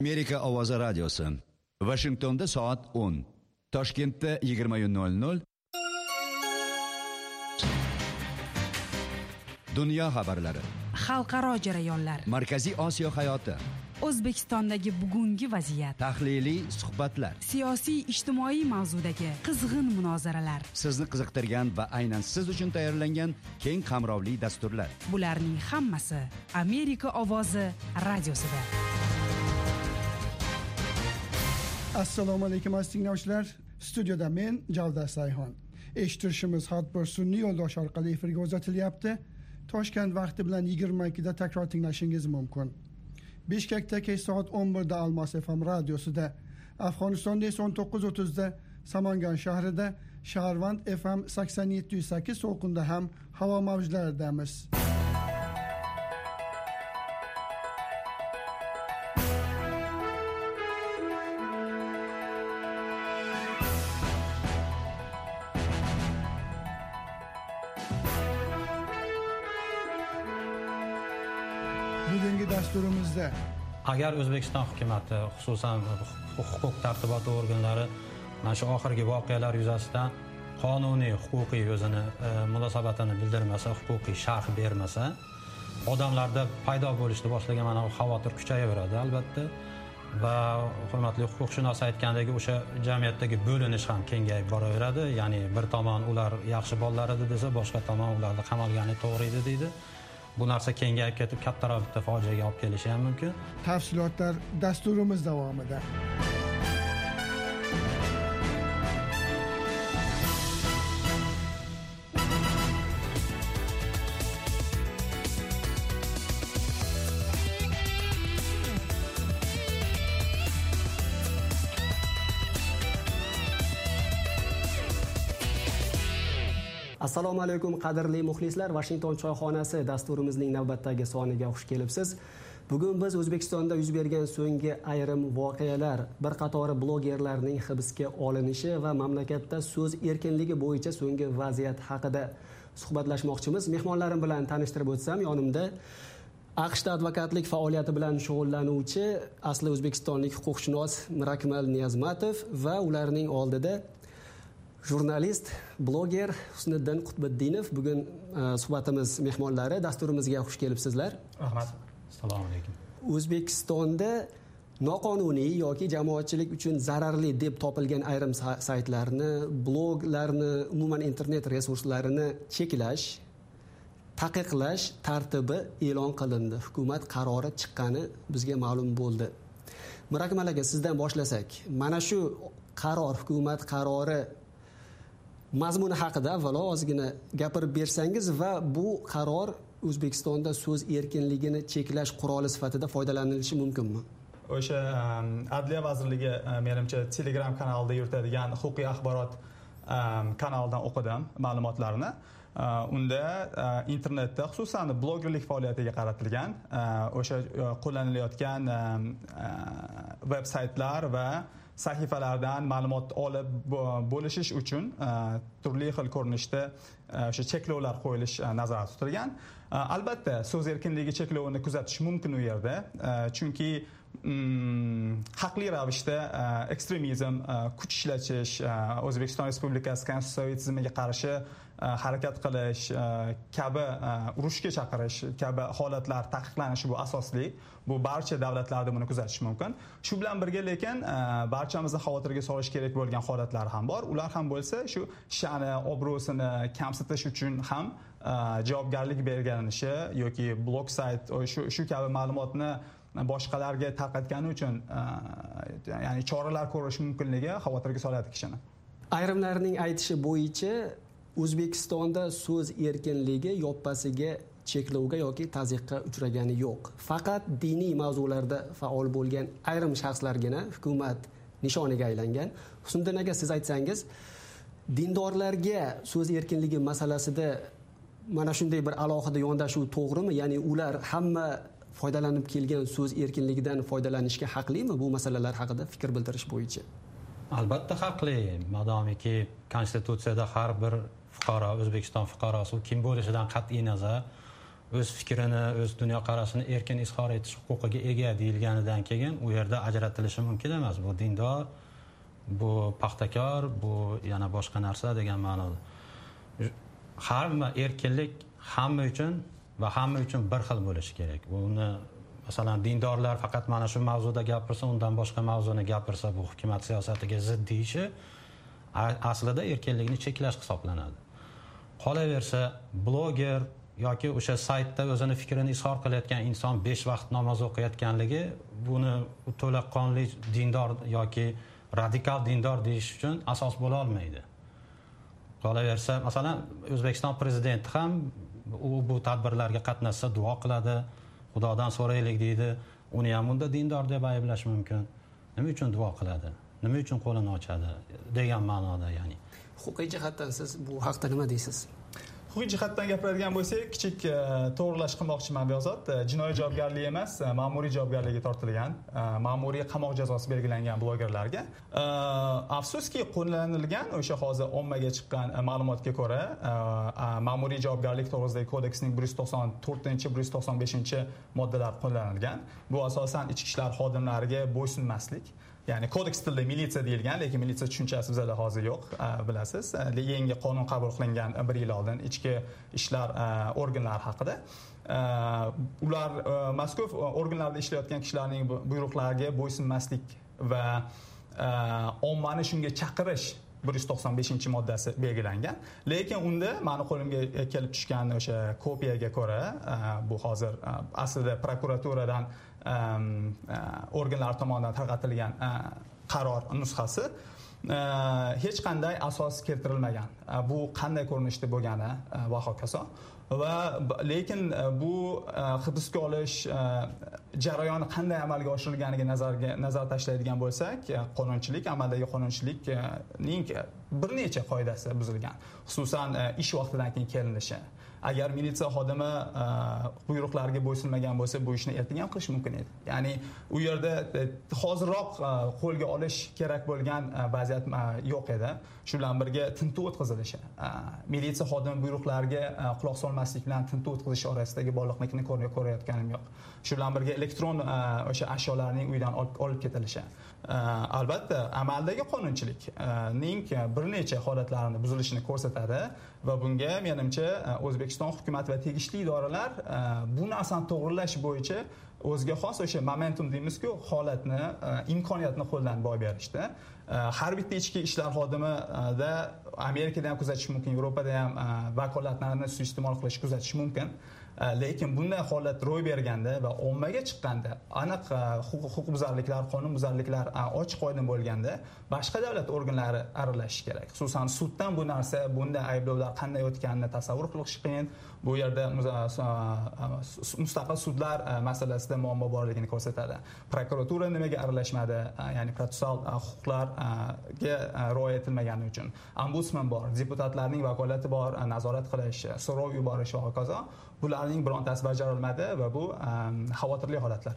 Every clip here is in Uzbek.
Amerika ovozi radiosi. Washingtonda soat 10. Toshkentda 20:00. Dunyo xabarlari. Xalqaro jarayonlar. Markaziy Osiyo hayoti. O'zbekistondagi bugungi vaziyat. Tahliliy suhbatlar. Siyosiy ijtimoiy mavzudagi qizg'in munozaralar. Sizni qiziqtirgan va aynan siz uchun tayyorlangan keng qamrovli dasturlar. Bularning hammasi Amerika ovozi radiosida. Assalomu alaykum aziz tinglovchilar. Studiyada men Javdar Sayhon. Eshittirishimiz har bir sun'iy yo'ldosh orqali efirga uzatilyapti. Toshkent vaqti bilan 22 da takror tinglashingiz mumkin. Bishkekda kech soat 11 da Almos FM radiosida, Afg'onistonda esa 19:30 da Samangan shahrida, Shaharvand FM 87.8 to'lqinda ham havo mavjlaridamiz. Bugungi dasturimizda agar O'zbekiston hukumatı, xususan huquq tartibot organlari mana shu oxirgi voqealar yuzasidan qonuniy huquqiy o'zini munosabatini bildirmasa, huquqiy sharh bermasa, odamlarda paydo bo'lishni boshlagan mana bu xavotir kuchayaveradi albatta. Va hurmatli huquqshunos aytgandagi o'sha jamiyatdagi bo'linish ham kengayib boraveradi. Ya'ni bir tomon ular yaxshi bolalar edi desa, boshqa tomon ularni qamalgani to'g'ri edi deydi. Bu narsa kengayib ketib kattaroq bitta fojiaga olib kelishi ham mumkin. Tafsilotlar dasturimiz davomida. Assalomu alaykum qadrli muxlislar, Washington choyxonasi dasturimizning navbatdagi soniga xush kelibsiz. Bugun biz O'zbekistonda yuz bergan so'nggi ayrim voqealar, bir qatori blogerlarning hibsga olinishi va mamlakatda so'z erkinligi bo'yicha so'nggi vaziyat haqida suhbatlashmoqchimiz. Mehmonlarim bilan tanishtirib o'tsam, yonimda AQShda advokatlik faoliyati bilan shug'ullanuvchi asli o'zbekistonlik huquqshunos Mirakmal Niyazmatov va ularning oldida jurnalist, bloger Husniddin Qutbiddinov. Bugun suhbatimiz mehmonlari. Dasturimizga xush kelibsizlar. Rahmat. Assalomu alaykum. O'zbekistonda noqonuniy yoki jamoatchilik uchun zararli deb topilgan ayrim saytlarni, bloglarni, umuman internet resurslarini cheklash, taqiqlash tartibi e'lon qilindi. Hukumat qarori chiqqani bizga ma'lum bo'ldi. Mirakmal aka, sizdan boshlasak, mana shu qaror, hukumat qarori mazmuni haqida avvalo ozgina gapirib bersangiz va bu qaror O'zbekistonda so'z erkinligini cheklash quroli sifatida foydalanilishi mumkinmi? O'sha Adliya vazirligi menimcha Telegram kanalida yuritadigan huquqiy axborot kanalidan o'qidim ma'lumotlarni. Unda internetda xususan blogerlik faoliyatiga qaratilgan o'sha qo'llanilayotgan veb-saytlar va sahifalardan ma'lumot olib bo'lishish uchun turli xil ko'rinishda o'sha cheklovlar qo'yilish nazarda tutilgan. Albatta, so'z erkinligi cheklovini kuzatish mumkin u yerda, chunki haqli ravishda ekstremizm, kuch ishlatish, O'zbekiston Respublikasi konstitutsiyaviy tizimiga qarshi harakat qilish kabi, urushga chaqirish kabi holatlar taqiqlanishi bu asosli. Bu barcha davlatlarda buni kuzatish mumkin. Shu bilan birga lekin barchamizni xavotirga solish kerak bo'lgan holatlar ham bor. Ular ham bo'lsa shu sha'ni, obro'sini kamsitish uchun ham javobgarlik belgilanishi yoki blog sayt shu kabi ma'lumotni boshqalarga tarqatgani uchun ya'ni choralar ko'rish mumkinligi xavotirga soladi kishini. Ayrimlarning aytishi bo'yicha O'zbekistonda so'z erkinligi yoppasiga cheklovga yoki tazyiqqa uchragani yo'q. Faqat diniy mavzularda faol bo'lgan ayrim shaxslargina hukumat nishoniga aylangan. Husniddin aka, siz aytsangiz, dindorlarga so'z erkinligi masalasida mana shunday bir alohida yondashuv to'g'rimi? Ya'ni ular hamma foydalanib kelgan so'z erkinligidan foydalanishga haqlimi bu masalalar haqida fikr bildirish bo'yicha? Albatta haqli, madomiki konstitutsiyada har bir fuqaro, O'zbekiston fuqarosi kim bo'lishidan qat'iy nazar o'z fikrini, o'z dunyoqarashini erkin izhor etish huquqiga ega deyilganidan keyin u yerda ajratilishi mumkin emas. Bu dindor, bu paxtakor, bu yana boshqa narsa degan ma'noda. Hamma erkinlik hamma uchun va hamma uchun bir xil bo'lishi kerak. Buni masalan dindorlar faqat mana shu mavzuda gapirsa, undan boshqa mavzuni gapirsa, bu hukumat siyosatiga zid deyishi aslida erkinlikni cheklash hisoblanadi. Qolaversa, bloger yoki o'sha saytda o'zini fikrini izhor qilayotgan inson 5 vaqt namoz o'qiyotganligi buni to'laqonli dindor yoki radikal dindor deyish uchun asos bo'la olmaydi. Qolaversa, masalan, O'zbekiston prezidenti ham bu tadbirlarga qatnashsa duo qiladi, Xudodan so'raylik deydi. Uni ham unda dindor deb ayblash mumkin. Nima uchun duo qiladi? Nima uchun qo'lini ochadi degan ma'noda, ya'ni. Huquqiy jihatdan siz bu haqda nima deysiz? Huquqiy jihatdan gapiradigan bo'lsak, kichik to'g'rilash qilmoqchiman bezod. Jinoiy javobgarlik emas, ma'muriy javobgarlikka tortilgan, ma'muriy qamoq jazosi belgilangan blogerlarga. Afsuski, qo'llanilgan o'sha hozir ommaga chiqqan ma'lumotga ko'ra, ma'muriy javobgarlik to'g'risidagi kodeksning 194-195-moddalar qo'llanilgan. Bu asosan ichki ishlar xodimlariga bo'ysunmaslik. Ya'ni kodeks tilida militsiya deyilgan, lekin militsiya tushunchasi bizda hozir yo'q, bilasiz. Yangi qonun qabul qilingan 1 yil oldin ichki ishlar organlari haqida. Ular mazkur organlarda ishlayotgan kishilarning buyruqlariga bo'ysunmaslik va ommani shunga chaqirish 195-moddasi belgilangan. Lekin unda meni qo'limga kelib tushgan o'sha kopiyaga ko'ra, bu hozir aslida prokuraturadan organlar tomonidan tarqatilgan qaror nusxasi hech qanday asos keltirilmagan. Bu qanday ko'rinishda bo'lgani va hokazo. Va lekin bu hibsga olish jarayoni qanday amalga oshirilganiga nazar tashlaydigan bo'lsak, qonunchilik, amaldagi qonunchilikning bir necha qoidasi buzilgan. Xususan ish vaqtidan keyin kelinishi. Agar militsiya xodimi buyruqlarga bo'ysunmagan bo'lsa, bu ishni ertaga ham qilish mumkin edi. Ya'ni u yerda hozirroq qo'lga olish kerak bo'lgan vaziyat yo'q edi. Shu bilan birga tintuv o'tkazilishi. Militsiya xodimi buyruqlarga quloq solmaslik bilan tintuv o'tkazish orasidagi bog'liqlikni ko'rayotganim yo'q. Shu bilan birga elektron o'sha ashyolarning uydan olib ketilishi. Albatta, amaldagi qonunchilikning bir necha holatlarini buzilishini ko'rsatadi va bunga menimcha O'zbekiston hukumat va tegishli idoralar bu narsani to'g'rilash bo'yicha o'ziga xos o'sha momentum deymiz-ku, holatni, imkoniyatni qo'ldan boy berishdi. Har bitta ichki ishlar xodimida Amerikada ham kuzatish mumkin, Yevropada ham vakolatlarni suiiste'mol qilish kuzatish mumkin. Lekin bunday holat ro'y berganda va ommaga chiqqanda, aniq huquqbuzarliklar, qonunbuzarliklar ochiq oydin bo'lganda, boshqa davlat organlari aralashishi kerak. Xususan suddan bu narsa, bunday ayblovlar qanday o'tganini tasavvur qilish qiyin. Bu yerda mustaqil sudlar masalasida muammo borligini ko'rsatadi. Prokuratura nimaga aralashmadi? Ya'ni protsessual huquqlarga rioya etilmagani uchun. Ombudsman bor, deputatlarning vakolati bor, nazorat qilish, so'rov yuborish va hokazo. Bularning birontasi bajarilmadi va bu xavotirli holatlar.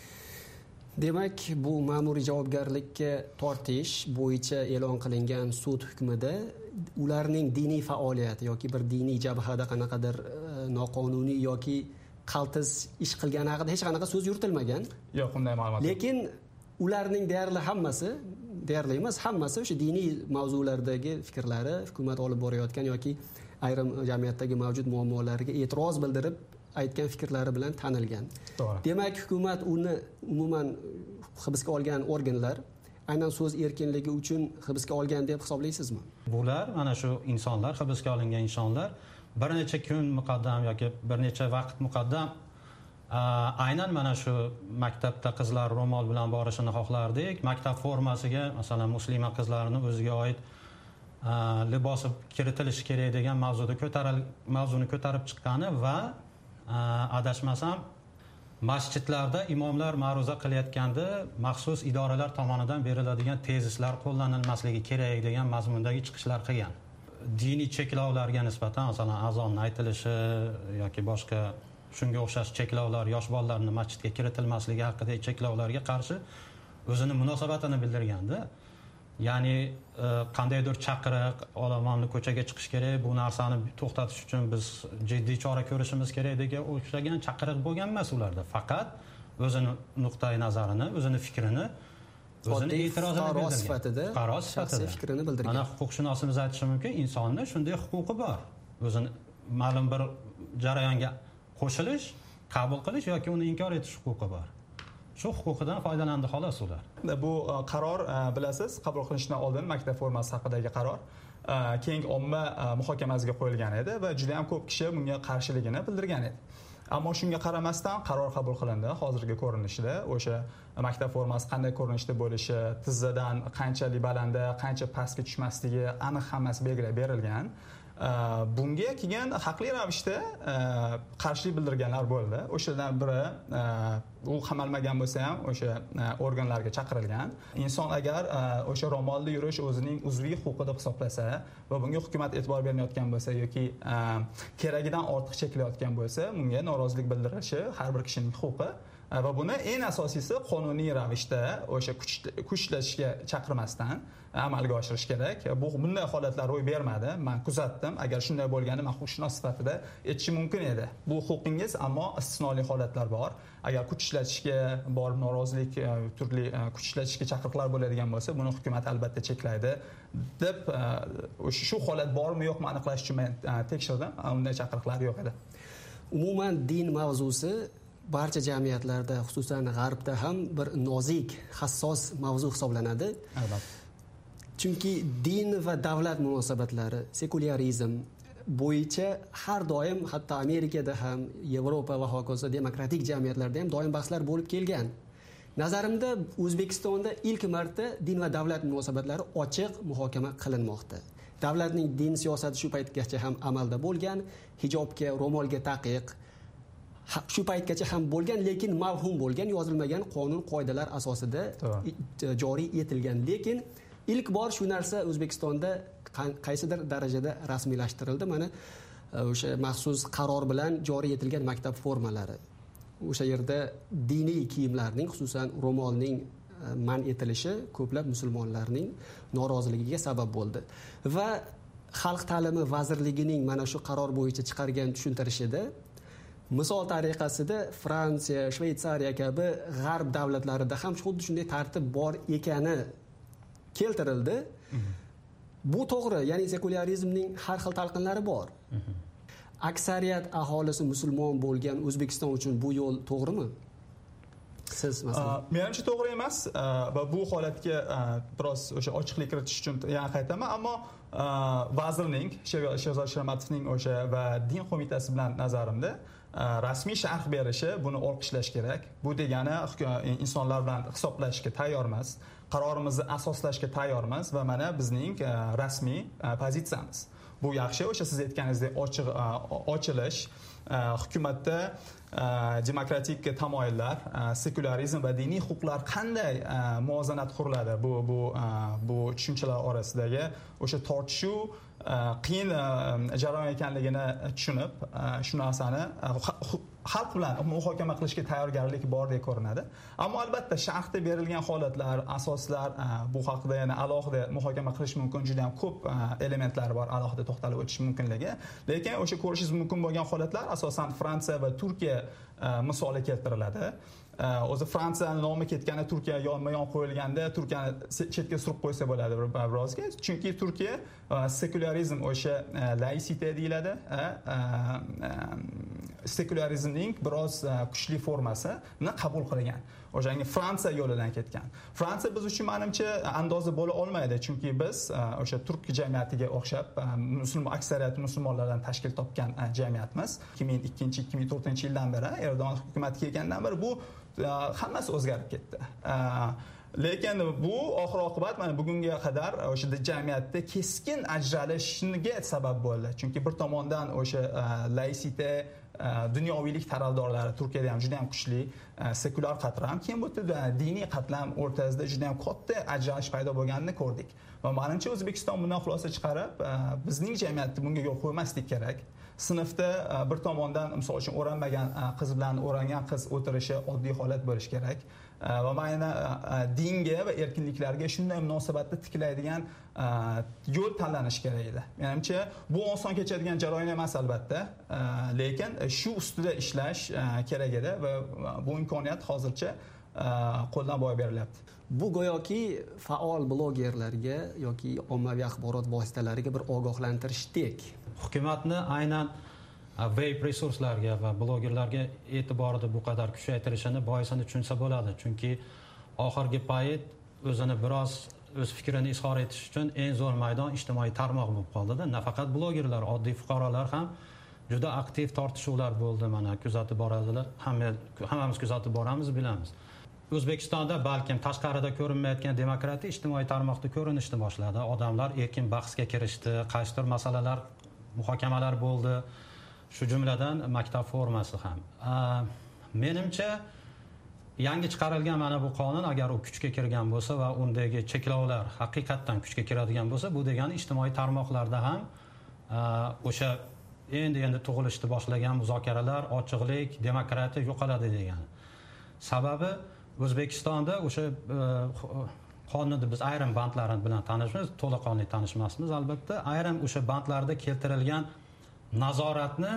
Demak, bu ma'muriy javobgarlikka tortish bo'yicha e'lon qilingan sud hukmida ularning diniy faoliyati yoki bir diniy jabhada qanaqadir noqonuniy yoki qaltis ish qilgani haqida hech qanaqa so'z yuritilmagan. Yo'q, unday ma'lumot. Lekin ularning deyarli emas, hammasi o'sha diniy mavzulardagi fikrlari, hukumat olib borayotgan yoki ayrim jamiyatdagi mavjud muammolarga e'tiroz bildirib aytgan fikrlari bilan tanilgan. To'g'ri. Demak, hukumat uni umuman hibsga olgan organlar aynan so'z erkinligi uchun hibsga olgan deb hisoblaysizmi? Bular mana shu insonlar, hibsga olingan insonlar bir necha kun muqaddam yoki bir necha vaqt muqaddam aynan mana shu maktabda qizlar ro'mol bilan borishini xohlardik. Maktab formasiga, masalan, musulmon qizlarning o'ziga oid libosi kiritilishi kerak degan mavzuni ko'tarib chiqqani va adashmasam masjidlarda imomlar ma'ruza qilayotganda maxsus idoralar tomonidan beriladigan tezislar qo'llanilmasligi kerak degan mazmundagi chiqishlar qilgan. Diniy cheklovlarga nisbatan, masalan, azonni aytilishi yoki boshqa shunga o'xshash cheklovlar, yosh bolalarning masjidga kiritilmasligi haqidagi cheklovlarga qarshi o'zini munosabatini bildirganda, ya'ni qandaydir chaqiriq olomonni ko'chaga chiqish kerak, bu narsani to'xtatish uchun biz jiddiy chora ko'rishimiz kerak degan o'xshagan chaqiriq bo'lgan emas ularda. Faqat o'zini nuqtai nazarini, o'zini fikrini, o'zini e'tirozini bildirgan. Qaros sifatida fikrini bildirgan. Mana huquqshunosimiz aytishi mumkin, insonning shunday huquqi bor. O'zini ma'lum bir jarayonga qo'shilish, qabul qilish yoki uni inkor etish huquqi bor. Shu huquqidan foydalandi xolos ular. Bu qaror bilasiz, qabul qilinishdan oldin maktab formasi haqidagi qaror keng omma muhokamasiga qo'yilgan edi va juda ham ko'p kishi bunga qarshiligini bildirgan edi. Ammo shunga qaramasdan qaror qabul qilindi hozirgi ko'rinishida. O'sha maktab formasi qanday ko'rinishda bo'lishi, tizzadan qanchalik balanda, qancha pastga tushmasligi aniq hammasi belgilab berilgan. Bunga keyin haqli ravishda qarshilik bildirganlar bo'ldi. O'shalardan biri u qamalmagan bo'lsa ham o'sha organlarga chaqirilgan. Inson agar o'sha ro'molda yurish o'zining uzviy huquqi deb hisoblasa va bunga hukumat e'tibor bermayotgan bo'lsa yoki keragidan ortiq cheklayotgan bo'lsa, bunga norozilik bildirishi har bir kishining huquqi. Va buni eng asosiysi qonuniy ravishda o'sha kuch ishlatishga chaqirmasdan amalga oshirish kerak. Bunday holatlar ro'y bermadi. Men kuzatdim. Agar shunday bo'lganda men huquqshunos sifatida aytishim mumkin edi. Bu huquqingiz, ammo istisnoli holatlar bor. Agar kuch ishlatishga borib norozilik, turli kuch ishlatishga chaqiriqlar bo'ladigan bo'lsa, buni hukumat albatta cheklaydi deb shu holat bormi yo'qmi aniqlash uchun men tekshirdim. Unday chaqiriqlar yo'q edi. Umuman din mavzusi barcha jamiyatlarda, xususan g'arbda ham bir nozik, hassos mavzu hisoblanadi. Albatta. Chunki din va davlat munosabatlari, sekularizm bo'yicha har doim, hatto Amerikada ham, Yevropa va hokazo demokratik jamiyatlarda ham doim bahslar bo'lib kelgan. Nazarimda O'zbekistonda ilk marta din va davlat munosabatlari ochiq muhokama qilinmoqda. Davlatning din siyosati shu paytgacha ham amalda bo'lgan, hijobga, ro'molga taqiq shu paytgacha ham bo'lgan, lekin mavhum bo'lgan, yozilmagan qonun qoidalar asosida joriy etilgan. Lekin ilk bor shu narsa O'zbekistonda qaysidir darajada rasmiylashtirildi. Mana o'sha maxsus qaror bilan joriy etilgan maktab formalari. O'sha yerda diniy kiyimlarning, xususan ro'molning man etilishi ko'plab musulmonlarning noroziligiga sabab bo'ldi. Va Xalq ta'limi vazirligining mana shu qaror bo'yicha chiqargan tushuntirishida misol tariqasida Fransiya, Shveysariya kabi g'arb davlatlarida ham xuddi shunday tartib bor ekani keltirildi. Bu to'g'ri, ya'ni sekularizmning har xil talqinlari bor. Aksariyat aholisi musulmon bo'lgan O'zbekiston uchun bu yo'l to'g'rimi? Siz masalan. Menimcha to'g'ri emas va bu holatga biroz o'sha ochiqlik kiritish uchun yana qaytaman, ammo vazirning, Sherzod Shermatovning o'sha va din qo'mitasi bilan nazarimda rasmiy sharh berishi, buni olqishlash kerak. Bu degani insonlar bilan hisoblashishga tayyormiz, qarorimizni asoslashga tayyormiz va mana bizning rasmiy pozitsiyamiz. Bu yaxshi, o'sha siz aytganingizdek ochilish, hukumatda demokratik tamoyillar, sekularizm va diniy huquqlar qanday muvozanat quriladi bu tushunchalar orasidagi o'sha tortishuv qiyin jarayon ekanligini tushunib, shu narsani xalq bilan muhokama qilishga tayyorgarlik bordek ko'rinadi. Ammo albatta sharhda berilgan holatlar, asoslar bu haqida yana alohida muhokama qilish mumkin, juda ham ko'p elementlar bor, alohida to'xtalib o'tish mumkinligi. Lekin o'sha ko'rishingiz mumkin bo'lgan holatlar asosan Fransiya va Turkiya misoli keltiriladi. O'zi Fransiyani nomi ketganda Turkiya yonma-yon qo'yilganda Turkiyani chetga surib qo'ysa bo'ladi birozga. Chunki Turkiya sekularizm, o'sha laicite deyiladi, sekularizmning biroz kuchli formasini qabul qilgan. O'shanga Fransiya yo'lidan ketgan. Fransiya biz uchun menimcha andoza bo'la olmaydi, chunki biz o'sha turk jamiyatiga o'xshab aksariyat musulmonlardan tashkil topgan jamiyatmiz. 2002-2004-yildan beri Erdo'g'on hukumati kelgandan beri bu hammasi o'zgarib ketdi. Lekin bu oxir-oqibat mana bugunga qadar o'sha jamiyatda keskin ajralishga sabab bo'ldi. Chunki bir tomondan o'sha laicite, dunyoviylik tarafdorlari Turkiyada ham juda ham kuchli, sekular qatlam, keyin bu diniy qatlam o'rtasida juda ham katta ajralish paydo bo'lganini ko'rdik. Va menimcha O'zbekiston bundan xulosa chiqarib, bizning jamiyatda bunga yo'l qo'ymaslik kerak. sinfda bir tomondan misol uchun o'ranmagan qiz bilan o'rangan qiz o'tirishi oddiy holat bo'lishi kerak. Va mana dinga va erkinliklarga shunday munosabatda tiklaydigan yo'l tanlanishi kerak edi. Menimcha bu oson kechadigan jarayon emas albatta, lekin shu ustida ishlash kerak edi va bu imkoniyat hozircha qo'ldan boy berilyapti. Bu go'yoki faol blogerlarga yoki ommaviy axborot vositalariga bir ogohlantirishdek. Hukumatni aynan web resurslarga va blogerlarga e'tiborida bu qadar kuchaytirishini boisini tushunsa bo'ladi. Chunki oxirgi payt o'zini biroz o'z fikrini izhor etish uchun eng zo'r maydon ijtimoiy tarmoq bo'lib qoldi-da. Nafaqat blogerlar, oddiy fuqarolar ham juda aktiv tortishuvlar bo'ldi. Mana kuzatib boradilar. Hammamiz kuzatib boramiz, bilamiz. O'zbekistonda balkim tashqarida ko'rinmayotgan demokratiya ijtimoiy tarmoqda ko'rinishni boshladi. Odamlar erkin bahsga kirishdi, qaysidir masalalar muhokamalar bo'ldi. Shu jumladan maktab formasi ham. Menimcha yangi chiqarilgan mana bu qonun agar u kuchga kirgan bo'lsa va undagi cheklovlar haqiqatdan kuchga kiradigan bo'lsa, bu degani ijtimoiy tarmoqlarda ham o'sha endi tug'ilishni boshlagan muzokaralar, ochiqlik, demokratiya yo'qoladi degani. Sababi O'zbekistonda o'sha qonunda biz ayrim bandlari bilan tanishmiz, to'laqonli tanishmasmiz albatta. Ayrim o'sha bandlarda keltirilgan nazoratni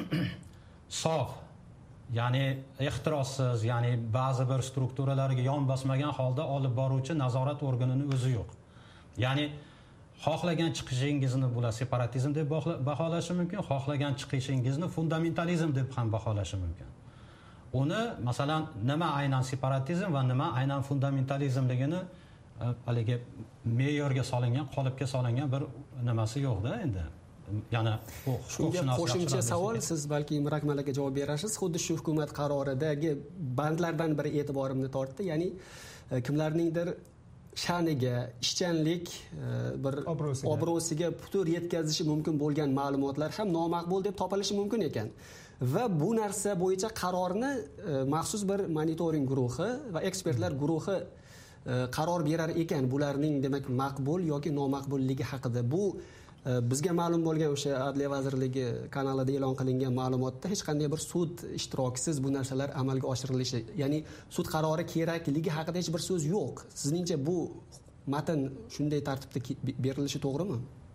sof, ya'ni ehtirossiz, ya'ni ba'zi bir strukturalarga yon bosmagan holda olib boruvchi nazorat organining o'zi yo'q. Ya'ni xohlagan chiqishingizni bular separatizm deb baholashi mumkin, xohlagan chiqishingizni fundamentalizm deb ham baholashi mumkin. Uni masalan nima aynan separatizm va nima aynan fundamentalizmligini haligi me'yorga solingan, qolipga solingan bir nimasi yo'q-da endi. Yana shunga qo'shimcha savol, siz balki Imrak Malaga javob berasiz. Xuddi shu hukumat qaroridagi bandlardan biri e'tiborimni tortdi, ya'ni kimlarningdir sha'niga, ishchanlik, bir obro'siga putur yetkazishi mumkin bo'lgan ma'lumotlar ham nomaqbul deb topilishi mumkin ekan. Va bu narsa bo'yicha qarorni maxsus bir monitoring guruhi va ekspertlar guruhi qaror berar ekan, bularning demak maqbul yoki nomaqbulligi haqida. Bu bizga ma'lum bo'lgan o'sha Adliya vazirligi kanalida e'lon qilingan ma'lumotda hech qanday bir sud ishtirokisiz bu narsalar amalga oshirilishi, ya'ni sud qarori kerakligi haqida hech bir so'z yo'q. Sizningcha bu matn shunday tartibda berilishi to'g'rimi?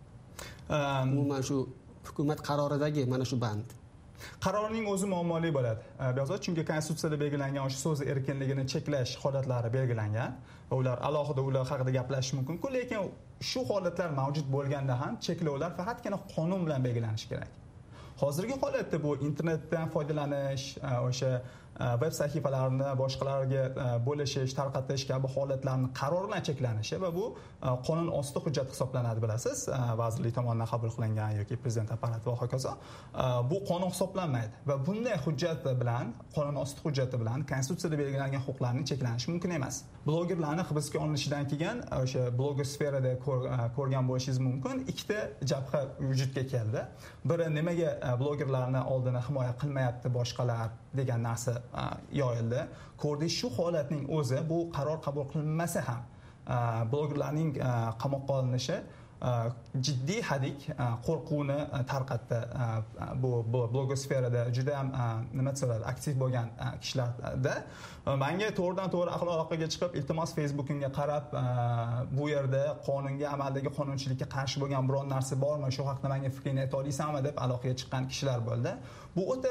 Umuman shu hukumat qaroridagi mana shu band. Qarorning o'zi muammoli bo'ladi. Beyozor, chunki konstitutsiyada belgilangan o'sha so'z erkinligini cheklash holatlari belgilangan va ular alohida ular haqida gaplashish mumkin-ku, lekin shu holatlar mavjud bo'lganda ham cheklovlar faqatgina qonun bilan belgilanishi kerak. Hozirgi holatda bu internetdan foydalanish, o'sha veb sahifalarni boshqalarga bo'lishish, tarqatish kabi holatlarning qaror bilan cheklanishi va bu qonun osti hujjat hisoblanadi, bilasiz, vazirlik tomonidan qabul qilingan yoki prezident apparati va hokazo. Bu qonun hisoblanmaydi va bunday hujjat bilan, qonun osti hujjati bilan konstitutsiyada belgilangan huquqlarning cheklanishi mumkin emas. Blogerlarni hibsga olinishidan keyin o'sha blogosferada ko'rgan bo'lishingiz mumkin, ikkita jabha vujudga keldi. Biri nimaga blogerlarni oldini himoya qilmayapti boshqalar degan narsa yoyildi. Ko'rdik, shu holatning o'zi bu qaror qabul qilinmasa ham blogerlarning qamoqqa olinishi jiddiy hadik qo'rquvni tarqatdi. Bu blogosferada juda ham nima desam, aktiv bo'lgan kishilarda menga to'g'ridan-to'g'ri aloqaga chiqib, iltimos Facebook'imga qarab, bu yerda qonunga, amaldagi qonunchilikka qarshi bo'lgan biron narsa bormi, shu haqida menga fikrini ayta olaysanmi deb aloqaga chiqqan kishilar bo'ldi. Bu o'ta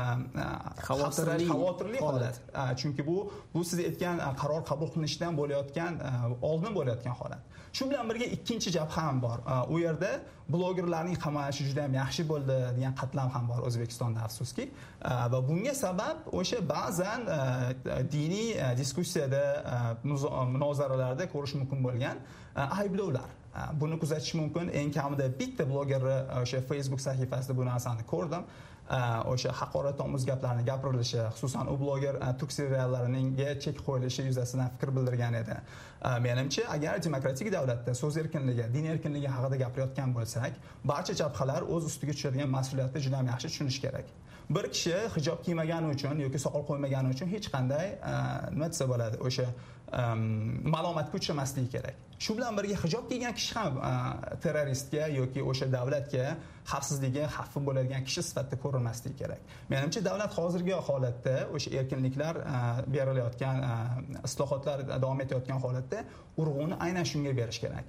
xavotirli holat. Chunki bu siz aytgan qaror qabul qilinishdan bo'layotgan, oldin bo'layotgan holat. Shu bilan birga ikkinchi jabha ham bor. U yerda blogerlarning qamalishi juda ham yaxshi bo'ldi degan qatlam ham bor O'zbekistonda, afsuski. Va bunga sabab o'sha ba'zan diniy diskussiyada, munozaralarda ko'rish mumkin bo'lgan ayblovlar. Buni kuzatish mumkin. Eng kamida bitta blogerni o'sha Facebook sahifasida bu narsani ko'rdim. O'sha haqoratomuz gaplarni gapirilishi, xususan u bloger turk seriallariga chek qo'yilishi yuzasidan fikr bildirgan edi. Menimcha, agar demokratik davlatda so'z erkinligi, din erkinligi haqida gapirayotgan bo'lsak, barcha jabhalar o'z ustiga tushadigan mas'uliyatni juda ham yaxshi tushunish kerak. bir kishi hijob kiymagani uchun yoki soqol qo'ymagani uchun hech qanday nima desa bo'ladi, o'sha malomatga uchramasligi kerak. Shu bilan birga hijob kiygan kishi ham terroristga yoki o'sha davlatga xavfsizligi xavfi bo'ladigan kishi sifatida ko'rilmasligi kerak. Menimcha davlat hozirgi holatda o'sha erkinliklar berilayotgan, islohotlar davom etayotgan holatda urg'uni aynan shunga berish kerak.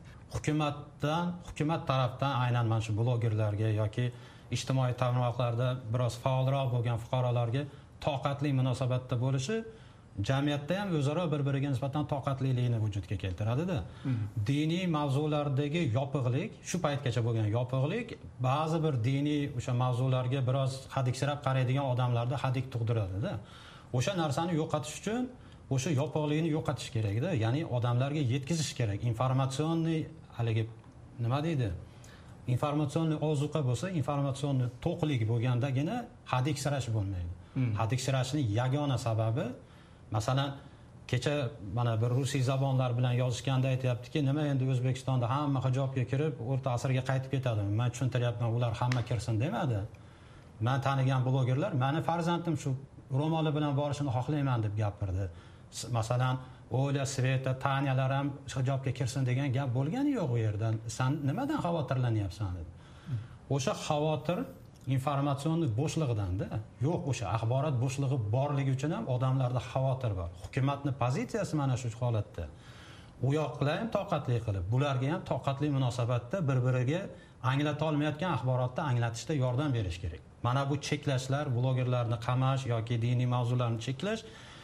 Hukumat tarafdan aynan mana shu blogerlarga yoki ijtimoiy tarmoqlarda biroz faolroq bo'lgan fuqarolarga toqatli munosabatda bo'lishi jamiyatda ham o'zaro bir-biriga nisbatan toqatlilikni vujudga keltiradi-da. Diniy mavzulardagi yopiqlik, shu paytgacha bo'lgan yopiqlik ba'zi bir diniy o'sha mavzularga biroz hadiksirab qaraydigan odamlarda hadik tug'diradi-da. O'sha narsani yo'qotish uchun o'sha yopiqlikni yo'qotish kerak-da. Ya'ni odamlarga yetkazish kerak. Informatsionniy haligi nima deydi? Informatsionniy ozuqa bo'lsa, informatsionniy to'qlik bo'lgandagina hadiksirash bo'lmaydi. Hadiksirashning yagona sababi, masalan, kecha mana bir rusiy zabonlar bilan yozishganda aytayaptiki, nima endi O'zbekistonda hamma hijobga kirib, o'rta asrga qaytib ketadi. Men tushuntiryapman, ular hamma kirsin demadi. Men tanigan blogerlar, meni farzandim shu ro'moli bilan borishini xohlayman deb gapirdi. Masalan, Ola, Sveta, Tanyalar ham hijobga kirsin degan gap bo'lgani yo'q u yerda. Sen nimadan xavotirlanyapsan deb. O'sha xavotir informatsion bo'shlig'idan-da. Yo'q, o'sha axborot bo'shligi borligi uchun ham odamlarda xavotir bor. Hukumatning pozitsiyasi mana shu holatda. U yoqlar ham toqatli qilib, bularga ham toqatli munosabatda bir-biriga anglata olmayotgan axborotni anglatishda yordam berish kerak. Mana bu cheklashlar, blogerlarni qamash yoki diniy mavzularni cheklash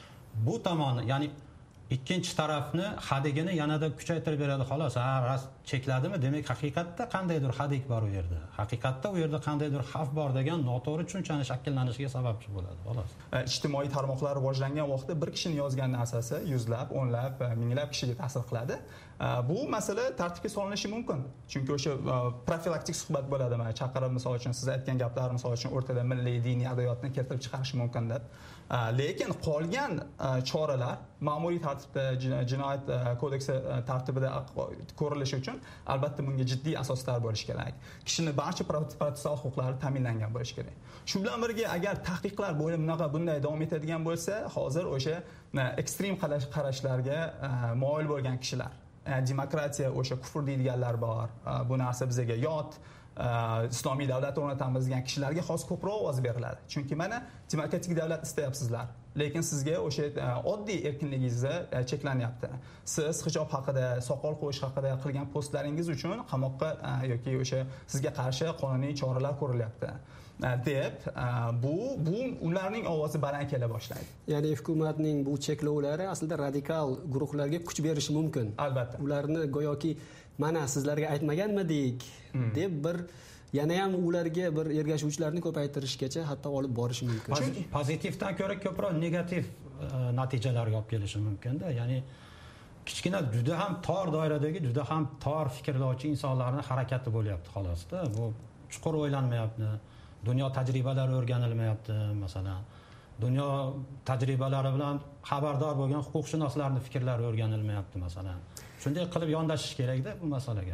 bu tomoni, ya'ni ikkinchi tarafni hadigini yanada kuchaytirib beradi xolos. Ras chekladimi? Demak, haqiqatda qandaydir hadik bor u yerda. Haqiqatda u yerda qandaydir xavf bor degan noto'g'ri tushunchani shakllanishiga sababchi bo'ladi, xolos. Ijtimoiy tarmoqlar rivojlangan vaqtda bir kishining yozgan narsasi yuzlab, o'nlab, minglab kishiga ta'sir qiladi. Bu masala tartibga solinishi mumkin. Chunki o'sha profilaktik suhbat bo'ladi, mana chaqirib, misol uchun siz aytgan gaplar, misol uchun o'rtada milliy diniy adabiyotni keltirib chiqarish mumkin deb. Lekin qolgan choralar ma'muriy tartibda, jinoyat kodeksi tartibida ko'rilishi uchun albatta bunga jiddiy asoslar bo'lishi kerak. Kishining barcha protsessual huquqlari ta'minlangan bo'lishi kerak. Shu bilan birga agar tahqiqlar bunday davom etadigan bo'lsa, hozir o'sha ekstrem qarashlarga moyil bo'lgan kishilar, demokratiya, o'sha kufr deydiganlar bor, bu narsa bizga yot, islomiy davlat o'rnatamiz degan kishilarga xos ko'proq ovoz beriladi. Chunki mana demokratik davlat istayapsizlar, lekin sizga o'sha oddiy erkinligingizni cheklanyapti. Siz hijob haqida, soqol qo'yish haqida qilgan postlaringiz uchun qamoqqa yoki o'sha sizga qarshi qonuniy choralar ko'rilyapti deb bu ularning ovozi baland kela boshlaydi. Ya'ni hukumatning bu cheklovlari aslida radikal guruhlarga kuch berishi mumkin. Albatta. Ularni go'yoki mana sizlarga aytmaganmidik deb bir yana ham ularga bir ergashuvchilarni ko'paytirishgacha hatto olib borishi mumkin. Pozitivdan ko'ra ko'proq negativ natijalarga olib kelishi mumkin-da. Ya'ni kichkina juda ham tor doiradagi, juda ham tor fikrlovchi insonlarning harakati bo'lyapti xolosda. Bu chuqur o'ylanmayapti. Dunyo tajribalari o'rganilmayapti, masalan. Dunyo tajribalari bilan xabardor bo'lgan huquqshunoslarning fikrlari o'rganilmayapti, masalan. Shunday qilib yondashish kerak-da bu masalaga.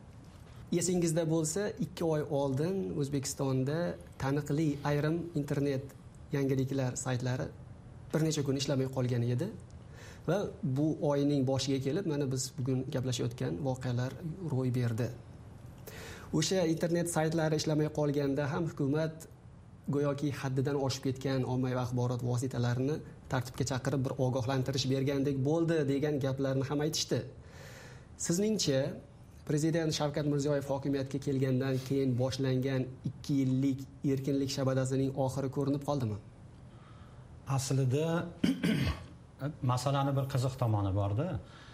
Esingizda bo'lsa, 2 oy oldin O'zbekistonda taniqli ayrim internet yangiliklar saytlari bir necha kun ishlamay qolgan edi va bu oyning boshiga kelib mana biz bugun gaplashayotgan voqealar ro'y berdi. O'sha internet saytlari ishlamay qolganda ham hukumat go'yoki haddidan oshib ketgan ommaviy axborot vositalarini tartibga chaqirib bir ogohlantirish bergandek bo'ldi degan gaplarni ham aytishdi. Sizningcha Prezident Shavkat Mirziyoyev hokimiyatga kelgandan keyin boshlangan 2 yillik erkinlik shabadasining oxiri ko'rinib qoldimi? Aslida masalani bir qiziq tomoni bor-da.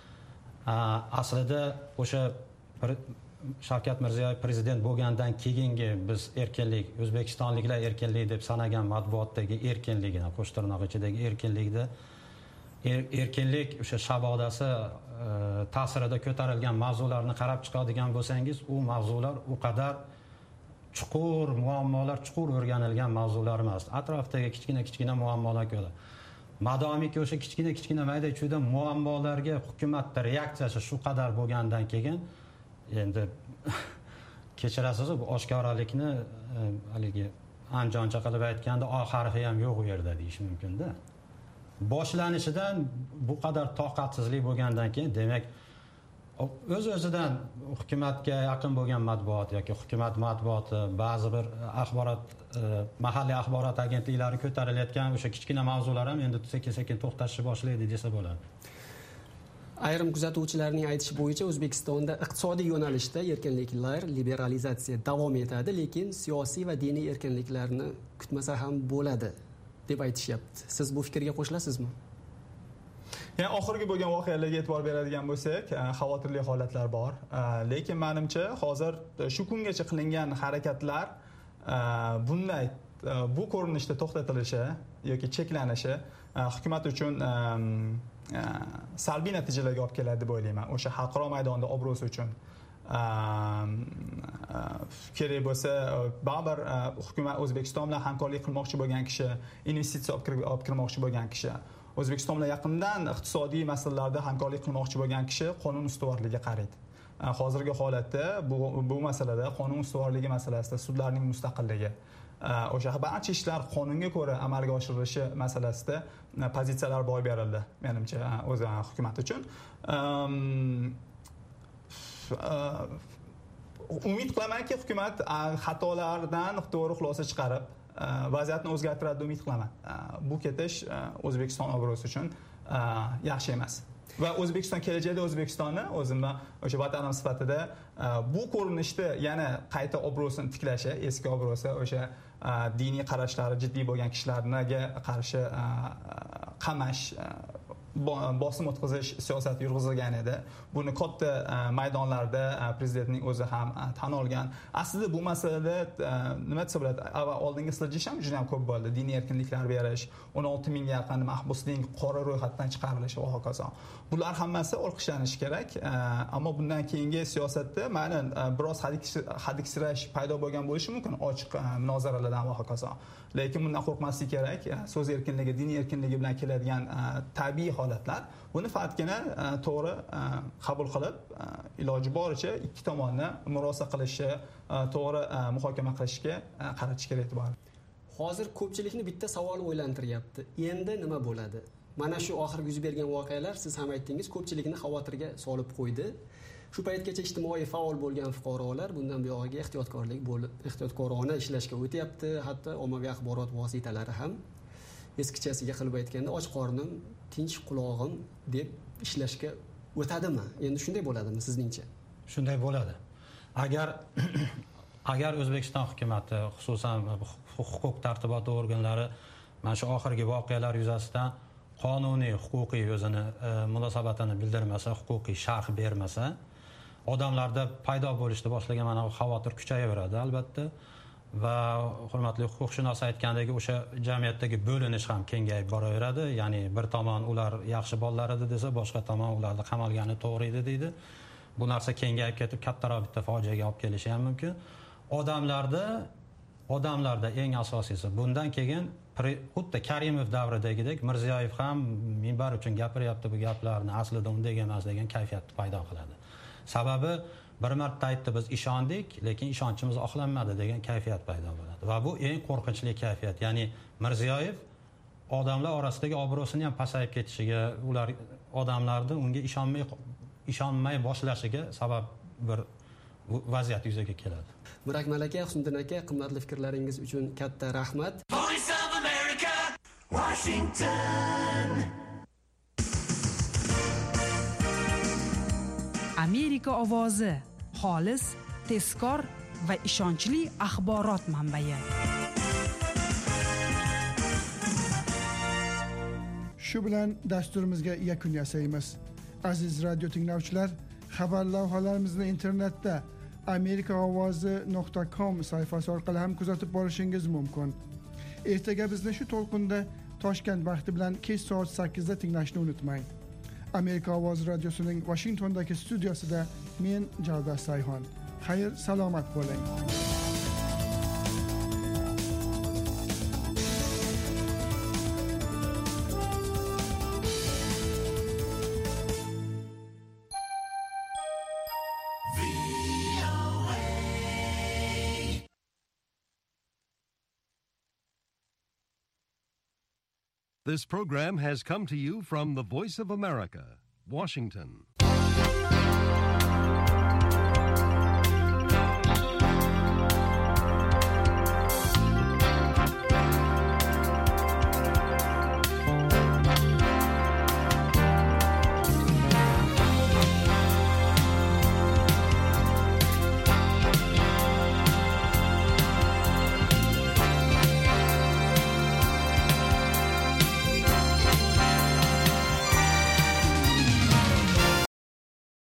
Aslida o'sha Shavkat Mirziyoyev prezident bo'lgandan keyingi biz erkinlik, o'zbekistonliklar erkinlik deb sanagan matbuotdagi erkinligini, qo'shtirnoq ichidagi erkinlikda erkinlik o'sha shabodasi ta'sirida ko'tarilgan mavzularni qarab chiqadigan bo'lsangiz, u mavzular u qadar chuqur muammolar, chuqur o'rganilgan mavzular emas. Atrofdagi kichkina muammolar ko'ra. Madomiki o'sha kichkina mayda-chuyda muammolarga hukumatning reaksiyasi shu qadar bo'lgandan keyin endi kechirasiz, bu oshkoralikni haligi anjoncha qilib aytganda o harfi ham yo'q u yerda deyish mumkinda. Boshlanishidan bu qadar toqatsizlik bo'lgandan keyin demak o'z-o'zidan hukumatga yaqin bo'lgan matbuot yoki hukumat matbuoti ba'zi bir axborot mahalliy axborot agentliklari ko'tarilayotgan o'sha kichkina mavzular ham endi sekin-sekin to'xtashni boshlaydi desa bo'ladi. Ayrim kuzatuvchilarning aytishi bo'yicha O'zbekistonda iqtisodiy yo'nalishda erkinliklar, liberalizatsiya davom etadi, lekin siyosiy va diniy erkinliklarni kutmasa ham bo'ladi deb aytishyapti. Siz bu fikrga qo'shilasizmi? Yani oxirgi bo'lgan voqealarga e'tibor beradigan bo'lsak, xavotirli holatlar bor. Lekin menimcha hozir shu kungacha qilingan harakatlar bunday bu ko'rinishda to'xtatilishi yoki cheklanishi hukumat uchun salbiy natijalarga olib keladi deb o'ylayman. O'sha xalqaro maydonda obro'si uchun kerak bo'lsa baribir hukumat O'zbekiston bilan hamkorlik qilmoqchi bo'lgan kishi, investitsiya olib kirmoqchi bo'lgan kishi, O'zbekiston bilan yaqindan iqtisodiy masalalarda hamkorlik qilmoqchi bo'lgan kishi qonun ustuvorligiga qaraydi. Hozirgi holatda bu masalada qonun ustuvorligi masalasida sudlarning mustaqilligi, o'sha barcha ishlar qonunga ko'ra amalga oshirilishi masalasida pozitsiyalar boy berildi menimcha o'zi hukumat uchun. Umid qilamanki hukumat xatolardan to'g'ri xulosa chiqarib vaziyatni o'zgartiradi deb umid qilaman. Bu ketish O'zbekiston obro'si uchun yaxshi emas. Va O'zbekiston kelajakda O'zbekistonni o'zimni o'sha vatanim sifatida bu ko'rinishda yana qayta obro'sini tiklashi, eski obro'si o'sha diniy qarashlari jiddiy bo'lgan kishilarga qarshi qamash, bosim o'tkazish siyosati yurg'izilgan edi. Buni katta maydonlarda prezidentning o'zi ham tan olgan. Aslida bu masalada nima desa bo'ladi? Oldingi siljish ham juda ham ko'p bo'ldi. Diniy erkinliklar berish, 16 mingga yaqin mahbusning qora ro'yxatdan chiqarilishi va hokazo. Bular hammasi olqishlanishi kerak. Ammo bundan keyingi siyosatda ma'nan biroz hadiksirash paydo bo'lgan bo'lishi mumkin ochiq munozaralardan va hokazo. Lekin bundan qo'rqmaslik kerak. So'z erkinligi, diniy erkinligi bilan keladigan tabiiy holatlar buni faqatgina to'g'ri qabul qilib, iloji boricha ikki tomonni murosa qilishi, to'g'ri muhokama qilishga qaratish kerak e'tibor. Hozir ko'pchilikni bitta savol o'ylantiryapti. Endi nima bo'ladi? Mana shu oxirgi yuz bergan voqealar, siz ham aytdingiz, ko'pchilikni xavotirga solib qo'ydi. Shu paytgacha ijtimoiy faol bo'lgan fuqarolar bundan buyog'iga ehtiyotkorona ishlashga o'tyapti, hatto ommaviy axborot vositalari ham eskichasiga qilib aytganda och qornim, tinch qulog'im deb ishlashga o'tadimi? Endi shunday bo'ladimi sizningcha? Shunday bo'ladi. Agar O'zbekiston hukumatı, xususan huquq tartiboti organlari mana shu oxirgi voqealar yuzasidan qonuniy, huquqiy o'zini munosabatini bildirmasa, huquqiy sharh bermasa, odamlarda paydo bo'lishni boshlagan mana bu xavotir kuchayaveradi albatta. Va hurmatli huquqshunos aytgandagi o'sha jamiyatdagi bo'linish ham kengayib boraveradi. Ya'ni bir tomon ular yaxshi bolalar edi desa, boshqa tomon ularni qamalgani to'g'ri edi deydi. Bu narsa kengayib ketib kattaroq bitta fojiaga olib kelishi ham mumkin. Odamlarda eng asosiysi bundan keyin xuddi Karimov davridagidek Mirziyoyev ham minbar uchun gapiryapti bu gaplarni, aslida unday emas degan kayfiyatni paydo qiladi. Sababi bir marta aytdi, biz ishondik, lekin ishonchimiz oqlanmadi degan kayfiyat paydo bo'ladi. Va bu eng qo'rqinchli kayfiyat. Ya'ni Mirziyoyev odamlar orasidagi obro'sini ham pasayib ketishiga, ular odamlarni unga ishonmay boshlashiga sabab bir vaziyat yuzaga keladi. Murakmal aka, Husniddin aka, qimmatli fikrlaringiz uchun katta rahmat. Voice of America, Washington. Amerika ovozi, xolis, tezkor va ishonchli axborot manbai. Shu bilan dasturimizga yakun yasaymiz. Aziz radio tinglovchilar, xabar lavhalarimizni internetda amerikaovozi.com sayfasi orqali ham kuzatib borishingiz mumkin. Ertaga bizni shu to'lqinda Toshkent vaqti bilan kech soat 8 da tinglashni unutmang. Amerika Ovozi radiosining Washingtondagi studiosida men Javdat Sayhon. Xayr, salomat bo'ling. This program has come to you from the Voice of America, Washington.